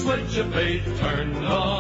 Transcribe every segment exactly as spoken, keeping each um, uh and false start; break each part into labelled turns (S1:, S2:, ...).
S1: switch of faith turned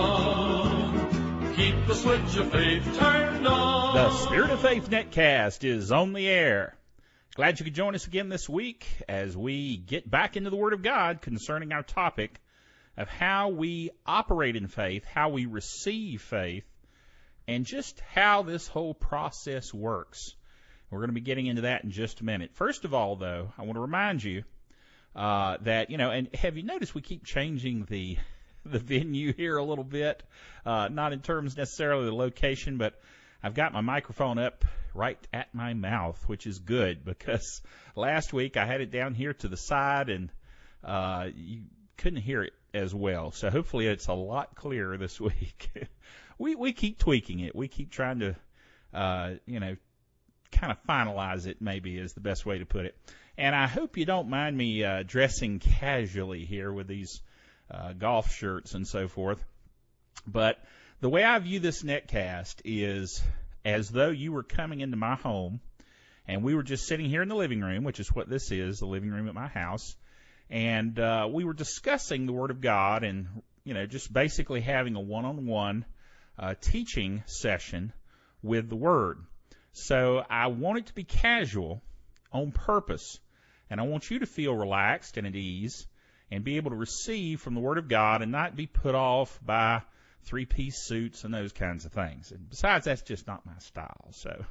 S1: on. Keep the switch of faith turned on.
S2: The Spirit of Faith Netcast is on the air. Glad you could join us again this week as we get back into the Word of God concerning our topic of how we operate in faith, how we receive faith, and just how this whole process works. We're going to be getting into that in just a minute. First of all, though, I want to remind you uh, that, you know, and have you noticed we keep changing the the venue here a little bit? Uh, not in terms necessarily of the location, but I've got my microphone up right at my mouth, which is good because last week I had it down here to the side and uh, you couldn't hear it as well. So hopefully it's a lot clearer this week. we we keep tweaking it. We keep trying to, uh, you know, kind of finalize it, maybe is the best way to put it. And I hope you don't mind me uh, dressing casually here with these uh, golf shirts and so forth. But the way I view this netcast is as though you were coming into my home and we were just sitting here in the living room, which is what this is, the living room at my house, and uh, we were discussing the Word of God and, you know, just basically having a one-on-one uh, teaching session with the Word. So I want it to be casual on purpose, and I want you to feel relaxed and at ease and be able to receive from the Word of God and not be put off by three-piece suits and those kinds of things. And besides, that's just not my style. So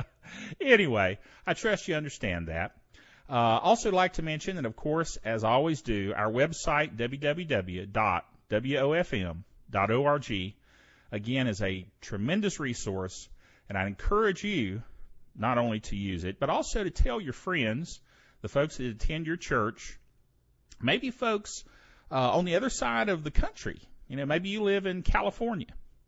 S2: anyway, I trust you understand that. Uh, also like to mention that, of course, as I always do, our website, w w w dot w o f m dot org, again, is a tremendous resource. And I encourage you not only to use it, but also to tell your friends, the folks that attend your church, maybe folks uh, on the other side of the country. You know, maybe you live in California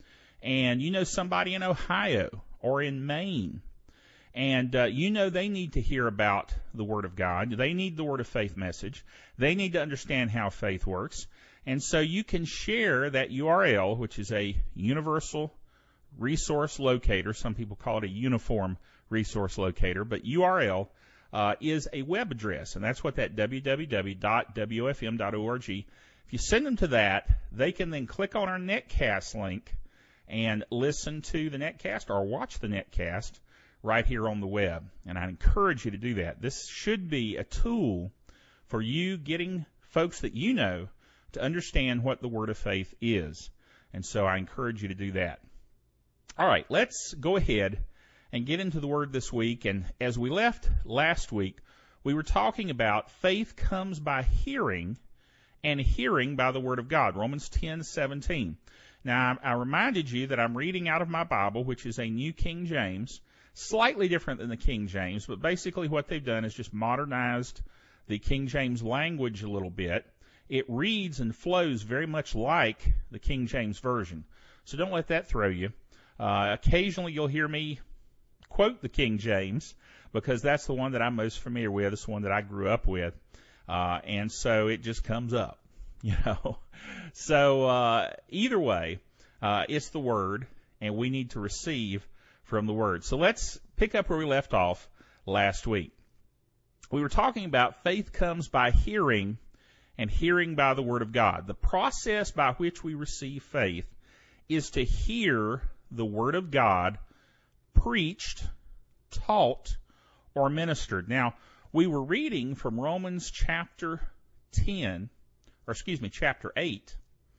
S2: and you know somebody in Ohio or in Maine, and uh, you know they need to hear about the Word of God. They need the Word of Faith message. They need to understand how faith works. And so you can share that U R L, which is a universal resource locator. Some people call it a uniform resource locator, but U R L uh, is a web address, and that's what that w w w dot w o f m dot org. If you send them to that, they can then click on our netcast link and listen to the netcast or watch the netcast right here on the web. And I encourage you to do that. This should be a tool for you getting folks that you know to understand what the Word of Faith is. And so I encourage you to do that. All right, let's go ahead and get into the Word this week. And as we left last week, we were talking about faith comes by hearing, and hearing by the Word of God, Romans ten seventeen. Now, I reminded you that I'm reading out of my Bible, which is a New King James, slightly different than the King James, but basically what they've done is just modernized the King James language a little bit. It reads and flows very much like the King James Version. So don't let that throw you. Uh, occasionally you'll hear me quote the King James because that's the one that I'm most familiar with. It's the one that I grew up with. Uh, and so it just comes up, you know. So uh, either way, uh, it's the Word, and we need to receive from the Word. So let's pick up where we left off last week. We were talking about faith comes by hearing, and hearing by the Word of God. The process by which we receive faith is to hear the Word of God preached, taught, or ministered. Now, we were reading from Romans chapter ten, or excuse me, chapter eight,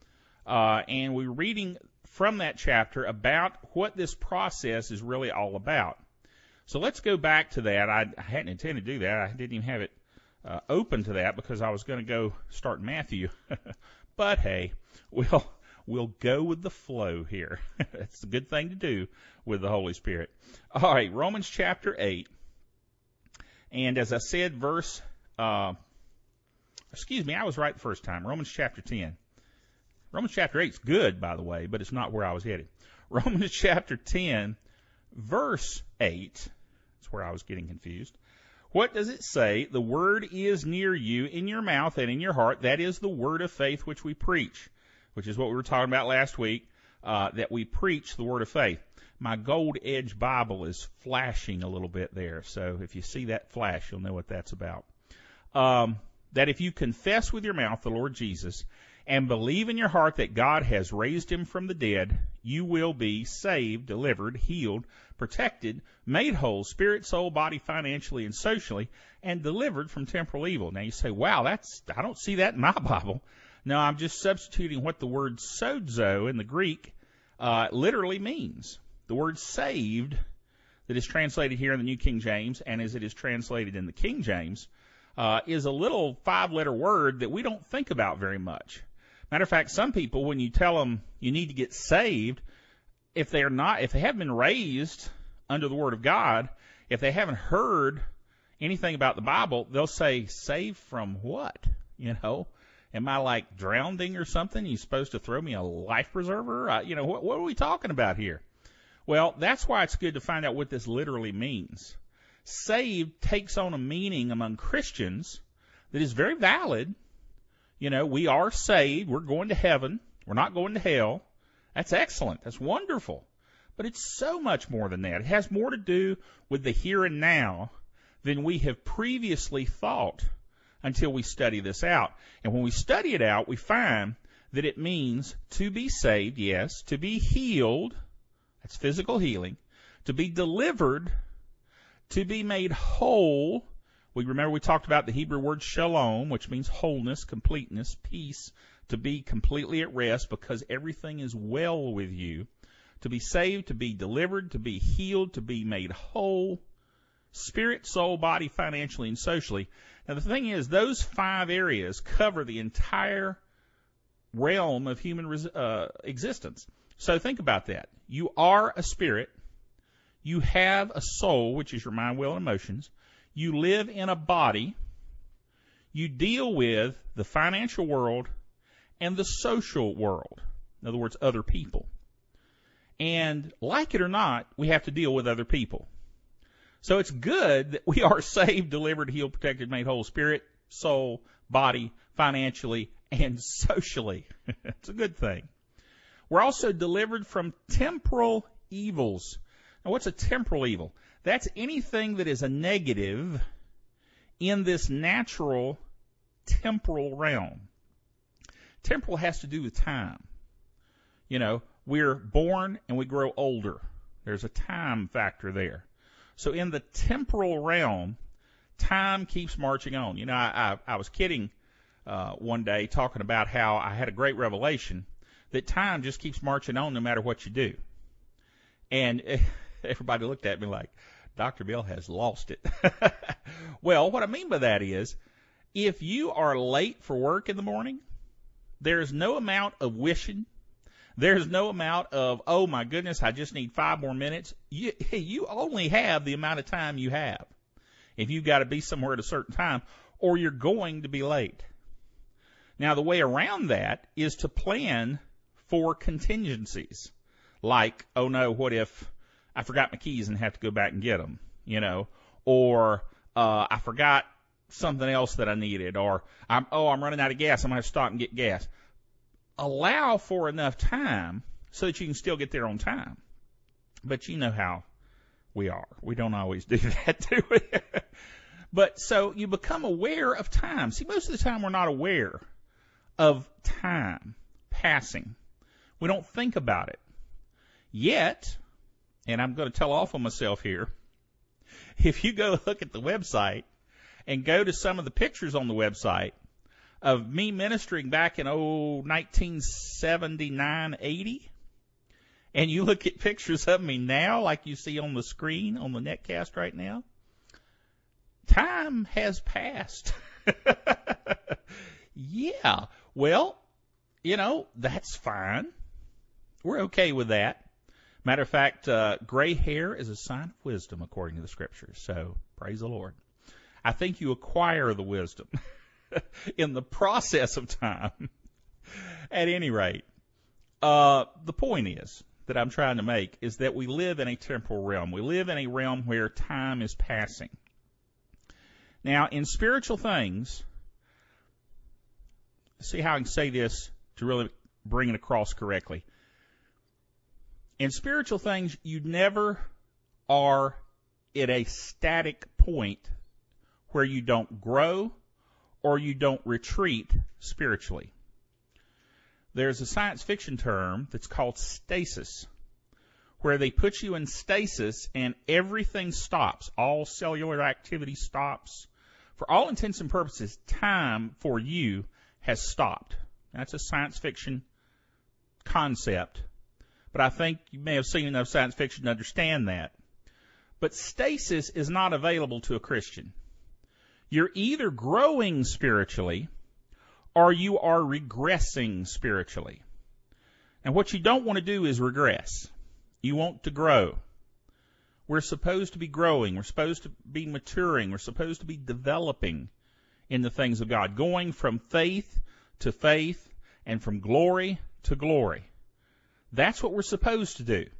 S2: uh, and we were reading from that chapter about what this process is really all about. So let's go back to that. I, I hadn't intended to do that. I didn't even have it uh, open to that because I was going to go start Matthew. But hey, we'll we'll go with the flow here. That's a good thing to do with the Holy Spirit. All right, Romans chapter eight. And as I said, verse, uh, excuse me, I was right the first time. Romans chapter ten. Romans chapter eight is good, by the way, but it's not where I was headed. Romans chapter ten, verse eight. That's where I was getting confused. What does it say? The word is near you, in your mouth and in your heart. That is the word of faith which we preach, which is what we were talking about last week, uh, that we preach the word of faith. My gold edge Bible is flashing a little bit there, so if you see that flash, you'll know what that's about. Um, that if you confess with your mouth the Lord Jesus and believe in your heart that God has raised him from the dead, you will be saved, delivered, healed, protected, made whole, spirit, soul, body, financially, and socially, and delivered from temporal evil. Now you say, wow, that's, I don't see that in my Bible. No, I'm just substituting what the word sozo in the Greek uh, literally means. The word saved that is translated here in the New King James, and as it is translated in the King James, uh, is a little five-letter word that we don't think about very much. Matter of fact, some people, when you tell them you need to get saved, if they're not, if they haven't been raised under the Word of God, if they haven't heard anything about the Bible, they'll say, saved from what? You know, am I like drowning or something? You supposed to throw me a life preserver? Uh, you know, what, what are we talking about here? Well, that's why it's good to find out what this literally means. Saved takes on a meaning among Christians that is very valid. You know, we are saved. We're going to heaven. We're not going to hell. That's excellent. That's wonderful. But it's so much more than that. It has more to do with the here and now than we have previously thought until we study this out. And when we study it out, we find that it means to be saved, yes, to be healed, that's physical healing, to be delivered, to be made whole. We remember we talked about the Hebrew word shalom, which means wholeness, completeness, peace, to be completely at rest because everything is well with you. To be saved, to be delivered, to be healed, to be made whole, spirit, soul, body, financially, and socially. Now the thing is, those five areas cover the entire realm of human res- uh, existence. So think about that. You are a spirit. You have a soul, which is your mind, will, and emotions. You live in a body. You deal with the financial world and the social world. In other words, other people. And like it or not, we have to deal with other people. So it's good that we are saved, delivered, healed, protected, made whole, spirit, soul, body, financially, and socially. It's a good thing. We're also delivered from temporal evils. Now, what's a temporal evil? That's anything that is a negative in this natural temporal realm. Temporal has to do with time. You know, we're born and we grow older. There's a time factor there. So in the temporal realm, time keeps marching on. You know, I, I, I was kidding uh, one day talking about how I had a great revelation that time just keeps marching on no matter what you do. And everybody looked at me like, Doctor Bill has lost it. Well, what I mean by that is, if you are late for work in the morning, there's no amount of wishing. There's no amount of, oh, my goodness, I just need five more minutes. You, you only have the amount of time you have if you've got to be somewhere at a certain time, or you're going to be late. Now, the way around that is to plan for contingencies, like, oh, no, what if I forgot my keys and have to go back and get them, you know, or uh, I forgot something else that I needed, or I'm, oh, I'm running out of gas, I'm going to have to stop and get gas. Allow for enough time so that you can still get there on time. But you know how we are. We don't always do that, do we? But so you become aware of time. See, most of the time we're not aware of time passing. We don't think about it. Yet, and I'm going to tell off on myself here, if you go look at the website and go to some of the pictures on the website of me ministering back in, oh, nineteen seventy-nine, eighty, and you look at pictures of me now like you see on the screen on the netcast right now, time has passed. Yeah, well, you know, that's fine. We're okay with that. Matter of fact, uh, gray hair is a sign of wisdom according to the Scriptures, so praise the Lord. I think you acquire the wisdom in the process of time. At any rate, uh, the point is that I'm trying to make is that we live in a temporal realm. We live in a realm where time is passing. Now, in spiritual things, see how I can say this to really bring it across correctly. In spiritual things, you never are at a static point where you don't grow or you don't retreat spiritually. there's a science fiction term that's called stasis, where they put you in stasis and everything stops. All cellular activity stops. For all intents and purposes, time for you has stopped. That's a science fiction concept, but I think you may have seen enough science fiction to understand that. But stasis is not available to a Christian. You're either growing spiritually or you are regressing spiritually. And what you don't want to do is regress. You want to grow. We're supposed to be growing. We're supposed to be maturing. We're supposed to be developing in the things of God, going from faith to faith and from glory to glory. That's what we're supposed to do.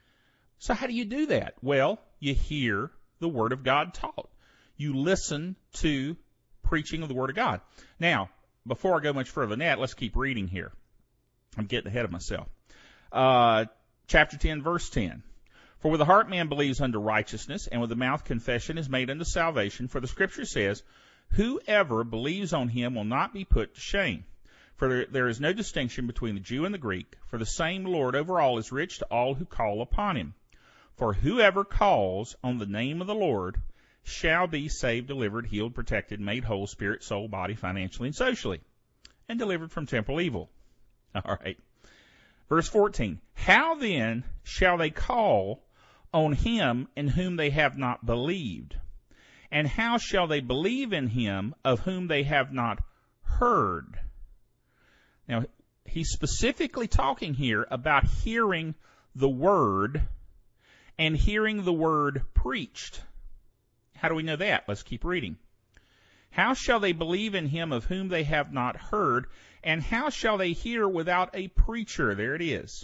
S2: So how do you do that? Well, you hear the Word of God taught. You listen to preaching of the Word of God. Now, before I go much further than that, let's keep reading here. I'm getting ahead of myself. Uh, chapter ten, verse ten. For with the heart man believes unto righteousness, and with the mouth confession is made unto salvation. For the Scripture says, whoever believes on him will not be put to shame. For there, there is no distinction between the Jew and the Greek, for the same Lord over all is rich to all who call upon him. For whoever calls on the name of the Lord shall be saved, delivered, healed, protected, made whole, spirit, soul, body, financially, and socially, and delivered from temporal evil. All right. Verse fourteen. How then shall they call on him in whom they have not believed? And how shall they believe in him of whom they have not heard? Now, he's specifically talking here about hearing the word and hearing the word preached. How do we know that? Let's keep reading. How shall they believe in him of whom they have not heard? And how shall they hear without a preacher? There it is.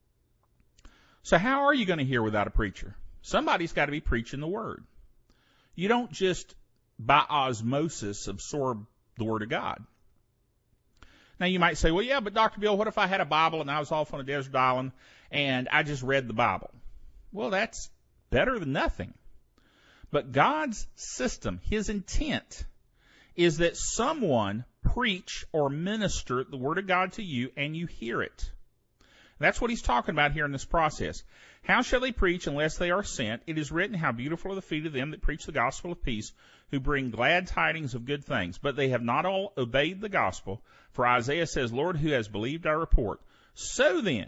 S2: So how are you going to hear without a preacher? Somebody's got to be preaching the word. You don't just by osmosis absorb the word of God. Now you might say, well, yeah, but Doctor Bill, what if I had a Bible and I was off on a desert island and I just read the Bible? Well, that's better than nothing. But God's system, his intent, is that someone preach or minister the word of God to you and you hear it. That's what he's talking about here in this process. How shall they preach unless they are sent? It is written, how beautiful are the feet of them that preach the gospel of peace, who bring glad tidings of good things. But they have not all obeyed the gospel. For Isaiah says, Lord, who has believed our report? So then,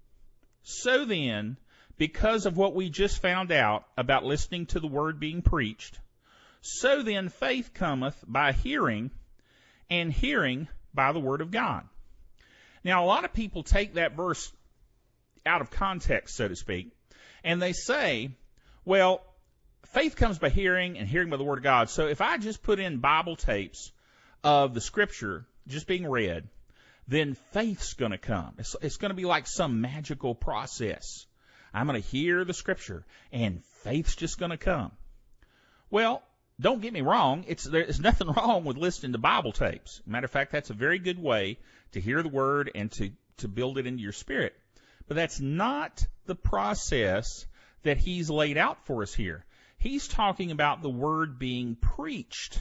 S2: so then, because of what we just found out about listening to the word being preached, so then faith cometh by hearing, and hearing by the word of God. Now, a lot of people take that verse out of context, so to speak, and they say, well, faith comes by hearing, and hearing by the word of God. So if I just put in Bible tapes of the Scripture just being read, then faith's going to come. It's, it's going to be like some magical process. I'm going to hear the Scripture, and faith's just going to come. Well, don't get me wrong. It's, there's nothing wrong with listening to Bible tapes. Matter of fact, that's a very good way to hear the Word and to, to build it into your spirit. But that's not the process that he's laid out for us here. He's talking about the Word being preached.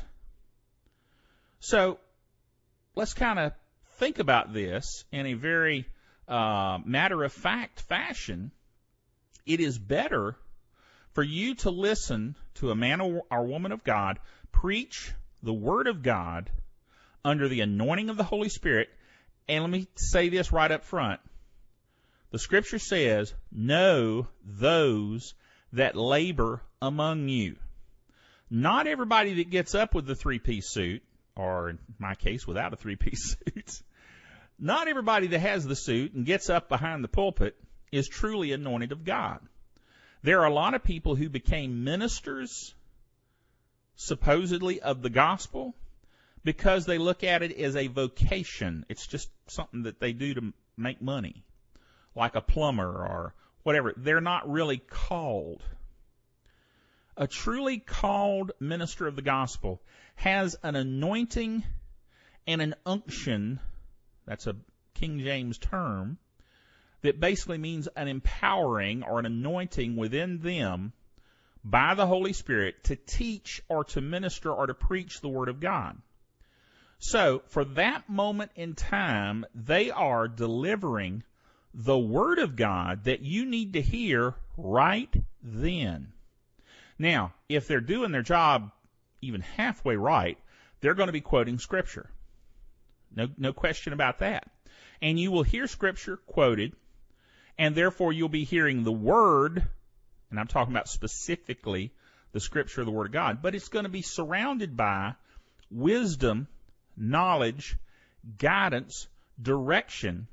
S2: So let's kind of think about this in a very uh, matter-of-fact fashion. It is better for you to listen to a man or woman of God preach the Word of God under the anointing of the Holy Spirit. And let me say this right up front. The Scripture says, know those that labor among you. Not everybody that gets up with the three-piece suit, or in my case, without a three-piece suit, not everybody that has the suit and gets up behind the pulpit is truly anointed of God. There are a lot of people who became ministers, supposedly, of the gospel because they look at it as a vocation. It's just something that they do to make money, like a plumber or whatever. They're not really called. A truly called minister of the gospel has an anointing and an unction, that's a King James term, that basically means an empowering or an anointing within them by the Holy Spirit to teach or to minister or to preach the Word of God. So for that moment in time, they are delivering the Word of God that you need to hear right then. Now, if they're doing their job even halfway right, they're going to be quoting Scripture. No, no question about that. And you will hear Scripture quoted, and therefore you'll be hearing the Word, and I'm talking about specifically the Scripture of the Word of God, but it's going to be surrounded by wisdom, knowledge, guidance, direction,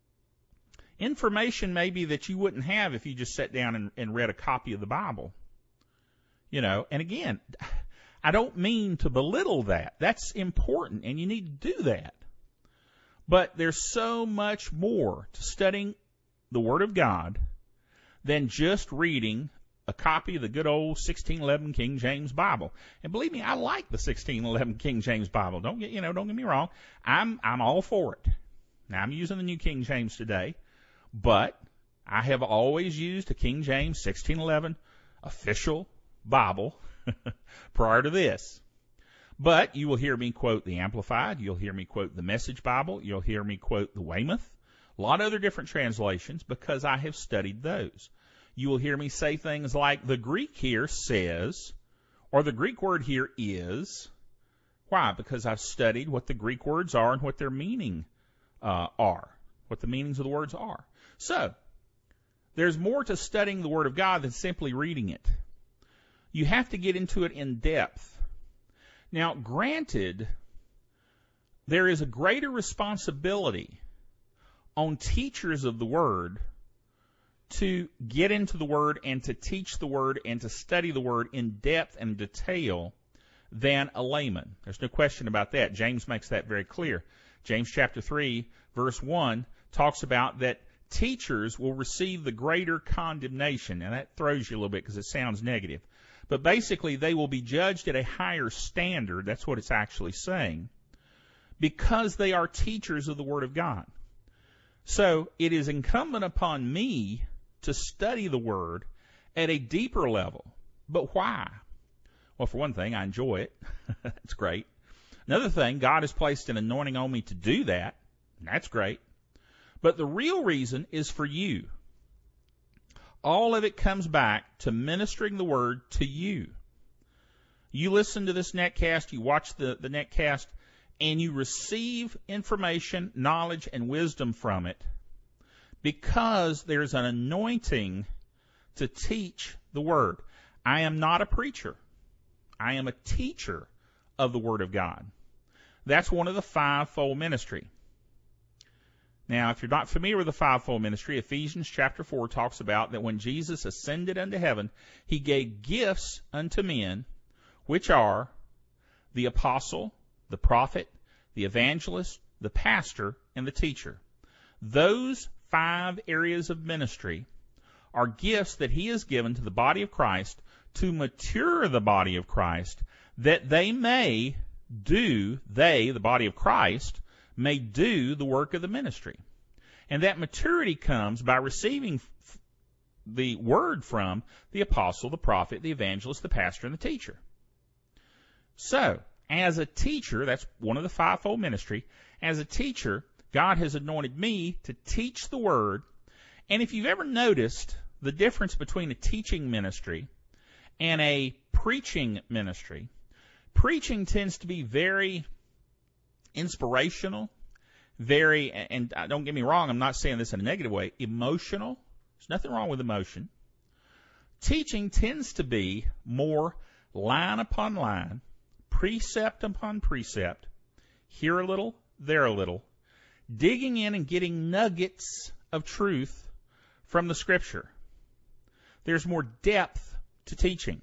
S2: information maybe that you wouldn't have if you just sat down and, and read a copy of the Bible. You know, and again, I don't mean to belittle that. That's important, and you need to do that. But there's so much more to studying the Word of God than just reading a copy of the good old sixteen eleven King James Bible. And believe me, I like the sixteen eleven King James Bible. Don't get, you know, don't get me wrong. I'm, I'm all for it. Now, I'm using the New King James today, but I have always used a King James sixteen eleven official Bible prior to this. But you will hear me quote the Amplified. You'll hear me quote the Message Bible. You'll hear me quote the Weymouth. A lot of other different translations because I have studied those. You will hear me say things like the Greek here says, or the Greek word here is. Why? Because I've studied what the Greek words are and what their meaning uh, are, what the meanings of the words are. So, there's more to studying the Word of God than simply reading it. You have to get into it in depth. Now, granted, there is a greater responsibility on teachers of the Word to get into the Word and to teach the Word and to study the Word in depth and detail than a layman. There's no question about that. James makes that very clear. James chapter three, verse one, talks about that teachers will receive the greater condemnation. And that throws you a little bit because it sounds negative. But basically, they will be judged at a higher standard. That's what it's actually saying. Because they are teachers of the Word of God. So, it is incumbent upon me to study the Word at a deeper level. But why? Well, for one thing, I enjoy it. That's great. Another thing, God has placed an anointing on me to do that. That's great. But the real reason is for you. All of it comes back to ministering the Word to you. You listen to this netcast, you watch the, the netcast, and you receive information, knowledge, and wisdom from it because there's an anointing to teach the Word. I am not a preacher. I am a teacher of the Word of God. That's one of the fivefold ministry. Now, if you're not familiar with the fivefold ministry, Ephesians chapter four talks about that when Jesus ascended unto heaven, he gave gifts unto men, which are the apostle, the prophet, the evangelist, the pastor, and the teacher. Those five areas of ministry are gifts that he has given to the body of Christ to mature the body of Christ, that they may do, they, the body of Christ, may do the work of the ministry. And that maturity comes by receiving f- the word from the apostle, the prophet, the evangelist, the pastor, and the teacher. So, as a teacher, that's one of the fivefold ministry, as a teacher, God has anointed me to teach the word. And if you've ever noticed the difference between a teaching ministry and a preaching ministry, preaching tends to be very inspirational, very, and don't get me wrong, I'm not saying this in a negative way, emotional. There's nothing wrong with emotion. Teaching tends to be more line upon line, precept upon precept, here a little, there a little, digging in and getting nuggets of truth from the Scripture. There's more depth to teaching.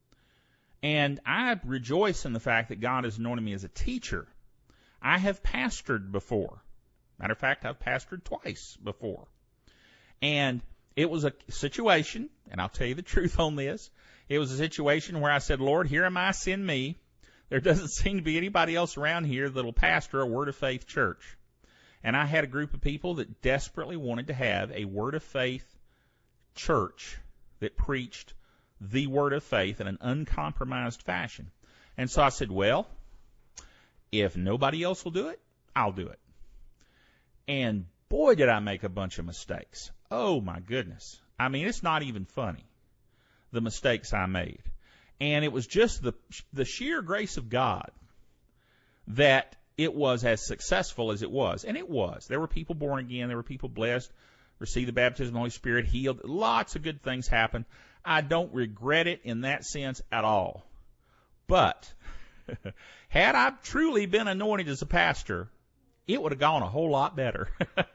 S2: And I rejoice in the fact that God has anointed me as a teacher. I have pastored before. Matter of fact, I've pastored twice before. And it was a situation, and I'll tell you the truth on this, it was a situation where I said, Lord, here am I, send me. There doesn't seem to be anybody else around here that will pastor a Word of Faith church. And I had a group of people that desperately wanted to have a Word of Faith church that preached the Word of Faith in an uncompromised fashion. And so I said, well, If nobody else will do it, I'll do it. And boy, did I make a bunch of mistakes. Oh, my goodness. I mean, it's not even funny, the mistakes I made. And it was just the the sheer grace of God that it was as successful as it was. And it was. There were people born again. There were people blessed, received the baptism of the Holy Spirit, healed. Lots of good things happened. I don't regret it in that sense at all. But had I truly been anointed as a pastor, it would have gone a whole lot better.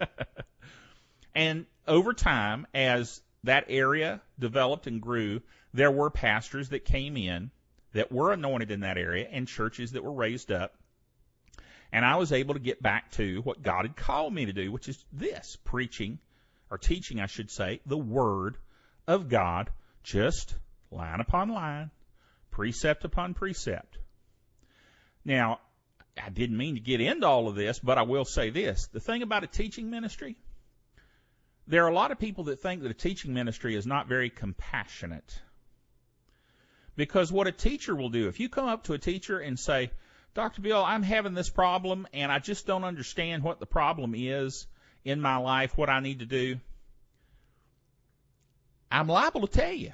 S2: And over time, as that area developed and grew, there were pastors that came in that were anointed in that area and churches that were raised up. And I was able to get back to what God had called me to do, which is this, preaching, or teaching, I should say, the Word of God, just line upon line, precept upon precept. Now, I didn't mean to get into all of this, but I will say this. The thing about a teaching ministry, there are a lot of people that think that a teaching ministry is not very compassionate. Because what a teacher will do, if you come up to a teacher and say, Doctor Bill, I'm having this problem, and I just don't understand what the problem is in my life, what I need to do, I'm liable to tell you.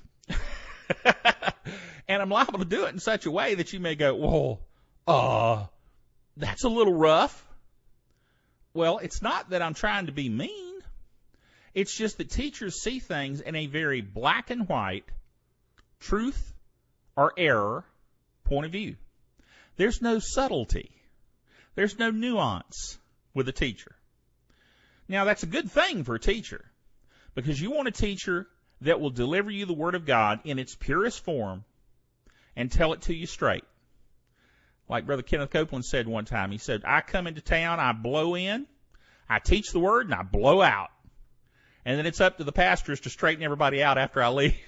S2: And I'm liable to do it in such a way that you may go, well, uh, that's a little rough. Well, it's not that I'm trying to be mean. It's just that teachers see things in a very black and white, truth or error point of view. There's no subtlety. There's no nuance with a teacher. Now, that's a good thing for a teacher, because you want a teacher that will deliver you the Word of God in its purest form and tell it to you straight. Like Brother Kenneth Copeland said one time, he said, I come into town, I blow in, I teach the Word, and I blow out. And then it's up to the pastors to straighten everybody out after I leave.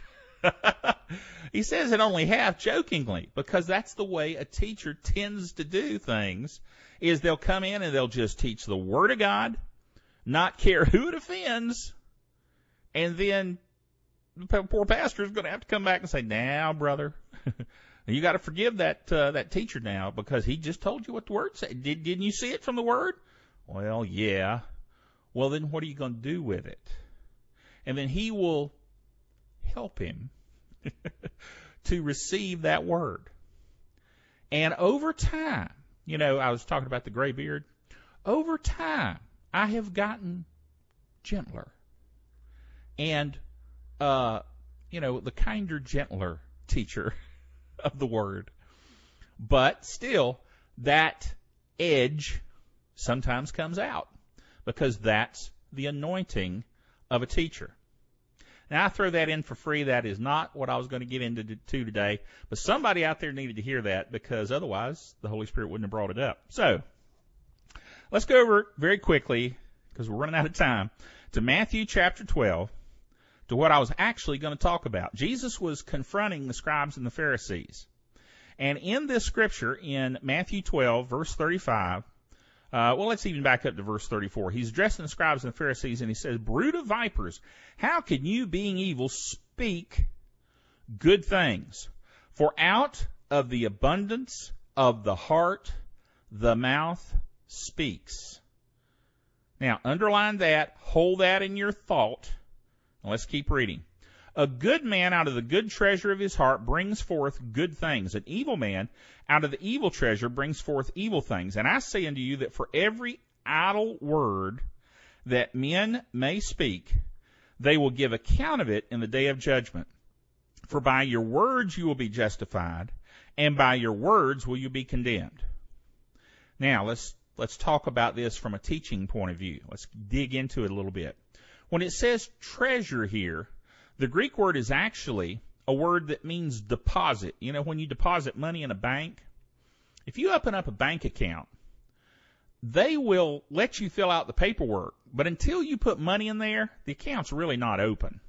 S2: He says it only half jokingly, because that's the way a teacher tends to do things, is they'll come in and they'll just teach the Word of God, not care who it offends, and then the poor pastor is going to have to come back and say, now, brother, you got to forgive that uh, that teacher now, because he just told you what the Word said. Did, didn't you see it from the Word? Well, yeah. Well, then what are you going to do with it? And then he will help him to receive that Word. And over time, you know, I was talking about the gray beard. Over time, I have gotten gentler. And, uh, you know, the kinder, gentler teacher of the Word. But still, that edge sometimes comes out, because that's the anointing of a teacher. Now, I throw that in for free. That is not what I was going to get into to today, but somebody out there needed to hear that, because otherwise the Holy Spirit wouldn't have brought it up. So let's go over very quickly, because we're running out of time, to Matthew chapter twelve, to what I was actually going to talk about. Jesus was confronting the scribes and the Pharisees. And in this scripture, in Matthew twelve, verse thirty-five, Uh, well, let's even back up to verse thirty-four. He's addressing the scribes and the Pharisees, and he says, brood of vipers, how can you, being evil, speak good things? For out of the abundance of the heart, the mouth speaks. Now, underline that, hold that in your thought, and let's keep reading. A good man out of the good treasure of his heart brings forth good things. An evil man out of the evil treasure brings forth evil things. And I say unto you that for every idle word that men may speak, they will give account of it in the day of judgment. For by your words you will be justified, and by your words will you be condemned. Now, let's let's talk about this from a teaching point of view. Let's dig into it a little bit. When it says treasure here, the Greek word is actually a word that means deposit. You know, when you deposit money in a bank, if you open up a bank account, they will let you fill out the paperwork. But until you put money in there, the account's really not open.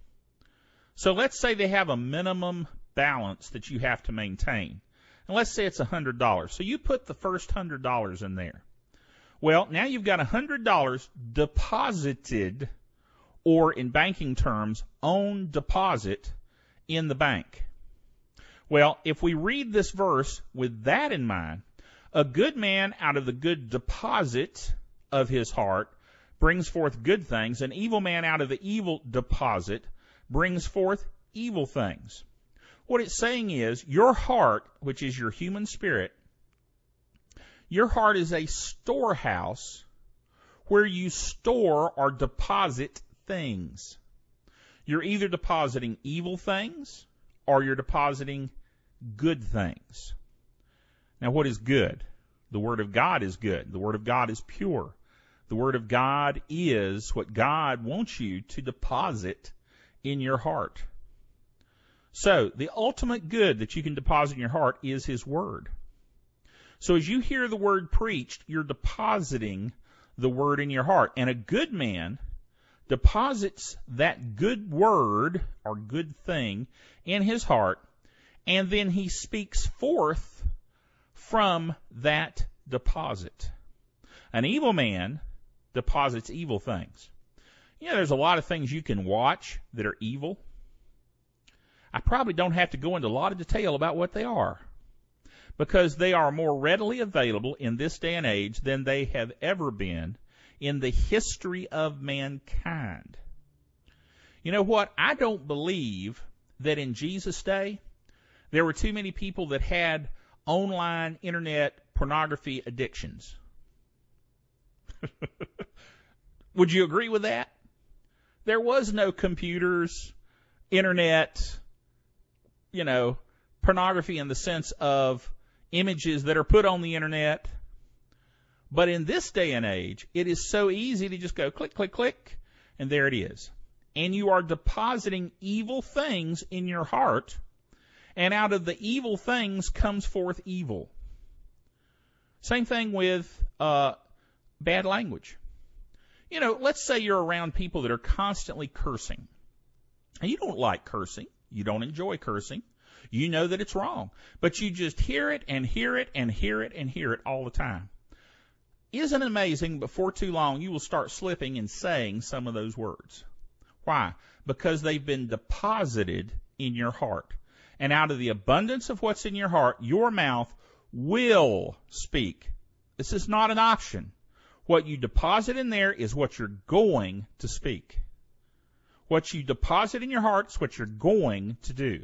S2: So let's say they have a minimum balance that you have to maintain. And let's say it's one hundred dollars. So you put the first one hundred dollars in there. Well, now you've got one hundred dollars deposited, or in banking terms, on deposit in the bank. Well, if we read this verse with that in mind, A good man out of the good deposit of his heart brings forth good things. An evil man out of the evil deposit brings forth evil things. What it's saying is your heart, which is your human spirit, your heart is a storehouse where you store or deposit things. You're either depositing evil things or you're depositing good things. Now, what is good? The Word of God is good. The Word of God is pure. The Word of God is what God wants you to deposit in your heart. So, the ultimate good that you can deposit in your heart is His Word. So, as you hear the Word preached, you're depositing the Word in your heart. And a good man deposits that good word or good thing in his heart, and then he speaks forth from that deposit. An evil man deposits evil things. You know, there's a lot of things you can watch that are evil. I probably don't have to go into a lot of detail about what they are, because they are more readily available in this day and age than they have ever been in the history of mankind. You know what? I don't believe that in Jesus' day there were too many people that had online internet pornography addictions. Would you agree with that? There was no computers, internet, you know, pornography in the sense of images that are put on the internet. But in this day and age, it is so easy to just go click, click, click, and there it is. And you are depositing evil things in your heart, and out of the evil things comes forth evil. Same thing with uh, bad language. You know, let's say you're around people that are constantly cursing. And you don't like cursing. You don't enjoy cursing. You know that it's wrong. But you just hear it and hear it and hear it and hear it all the time. Isn't it amazing, before too long, you will start slipping and saying some of those words. Why? Because they've been deposited in your heart. And out of the abundance of what's in your heart, your mouth will speak. This is not an option. What you deposit in there is what you're going to speak. What you deposit in your heart is what you're going to do.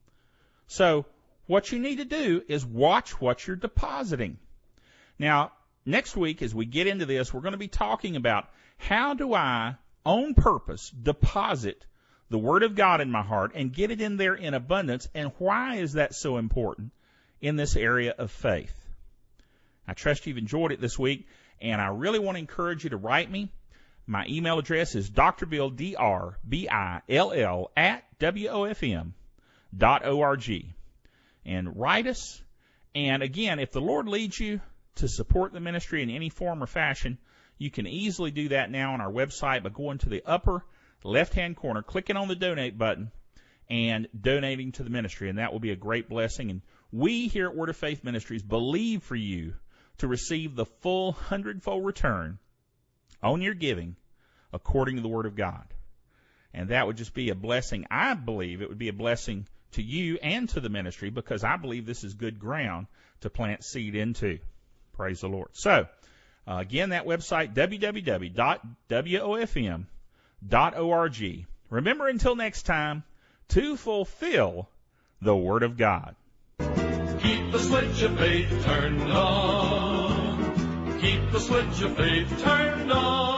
S2: So what you need to do is watch what you're depositing. Now, next week, as we get into this, we're going to be talking about how do I, on purpose, deposit the Word of God in my heart and get it in there in abundance, and why is that so important in this area of faith? I trust you've enjoyed it this week, and I really want to encourage you to write me. My email address is drbill, D R B I L L, at W O F M dot org. And write us. And again, if the Lord leads you to support the ministry in any form or fashion, you can easily do that now on our website by going to the upper left-hand corner, clicking on the donate button, and donating to the ministry. And that will be a great blessing. And we here at Word of Faith Ministries believe for you to receive the full hundredfold return on your giving according to the Word of God. And that would just be a blessing. I believe it would be a blessing to you and to the ministry, because I believe this is good ground to plant seed into. Praise the Lord. So, uh, again, that website, w w w dot w o f m dot org. Remember, until next time, to fulfill the Word of God.
S1: Keep the switch of faith turned on. Keep the switch of faith turned on.